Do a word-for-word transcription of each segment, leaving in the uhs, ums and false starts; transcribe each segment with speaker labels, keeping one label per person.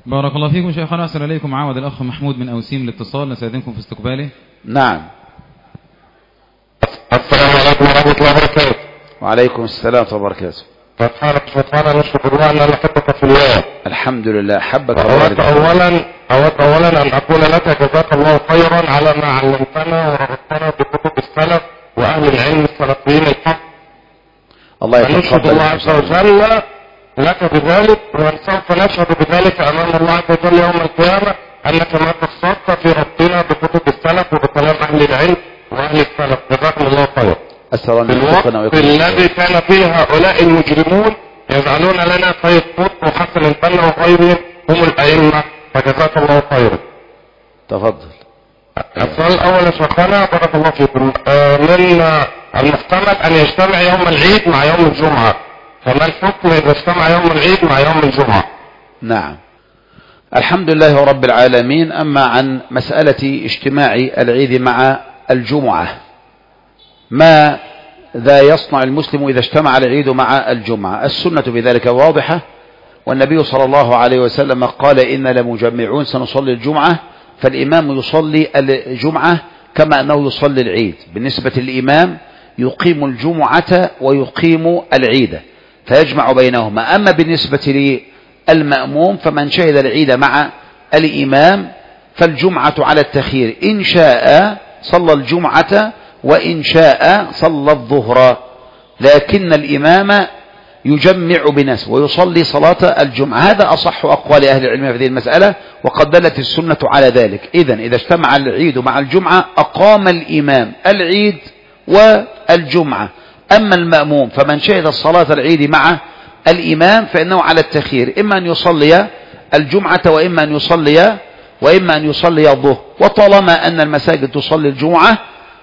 Speaker 1: بارك الله فيكم شيخنا. أحسن إليكم. عاود الأخ محمود من أوسيم الاتصال، نستأذنكم في استقباله.
Speaker 2: نعم.
Speaker 3: السلام عليكم ورحمة الله وبركاته.
Speaker 2: وعليكم السلام ورحمة الله وبركاته.
Speaker 3: سبحانك سبحانك نشكر الله أن نحبك في الله.
Speaker 2: الحمد لله. حبك
Speaker 3: الله. أود أولا أود أولا أن أقول لك جزاك الله خيرا على ما علمتنا ورغبتنا بكتب السلف وأهل العلم السلفيين الحق.
Speaker 2: الله يتقبل.
Speaker 3: نشهد الله عز وجل لك بذلك، وسوف نشهد بذلك أمام الله عز وجل يوم القيامة أنك ما قصرت في ربنا بكتب السلف وبكلام أهل العلم وأهل السلف. جزاكم الله خيرا.
Speaker 2: في
Speaker 3: الوقت الذي كان فيه هؤلاء المجرمون يجعلون لنا سيد قطب وحسن البنا وغيرهم هم الأئمة، فجزاك الله خيرا.
Speaker 2: تفضل.
Speaker 3: السؤال الأول يا شيخنا بارك الله فيكم، من المحتمل أن يجتمع يوم العيد مع يوم الجمعة، فما الحكم إذا اجتمع يوم العيد مع يوم الجمعة؟
Speaker 2: نعم. الحمد لله رب العالمين. أما عن مسألة اجتماع العيد مع الجمعة، ما ذا يصنع المسلم إذا اجتمع العيد مع الجمعة؟ السنة بذلك واضحة، والنبي صلى الله عليه وسلم قال إن لمجمعون سنصلي الجمعة، فالإمام يصلي الجمعة كما أنه يصلي العيد. بالنسبة للإمام يقيم الجمعة ويقيم العيد فيجمع بينهما. أما بالنسبة للمأموم فمن شهد العيد مع الإمام فالجمعة على التخيير، إن شاء صلى الجمعة وإن شاء صلى الظهر، لكن الإمام يجمع بناس ويصلي صلاة الجمعة. هذا أصح أقوال أهل العلم في هذه المسألة، وقد دلت السنة على ذلك. إذن إذا اجتمع العيد مع الجمعة أقام الإمام العيد والجمعة. أما المأموم فمن شهد الصلاة العيد مع الإمام فإنه على التخيير، إما أن يصلي الجمعة وإما أن يصلي وإما أن يصلي الظهر. وطالما أن المساجد تصلي الجمعة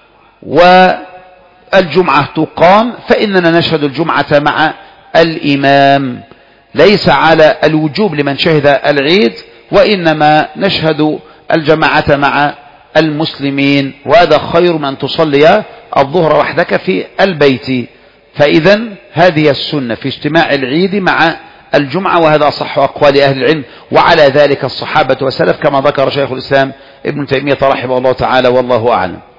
Speaker 2: والجمعة تقام فإننا نشهد الجمعة مع الإمام، ليس على الوجوب لمن شهد العيد، وإنما نشهد الجماعة مع المسلمين، وهذا خير من تصلي الظهر وحدك في البيت. فإذا هذه السنة في اجتماع العيد مع الجمعة، وهذا أصح أقوال أهل العلم، وعلى ذلك الصحابة والسلف كما ذكر شيخ الإسلام ابن تيمية رحمه الله تعالى، والله أعلم.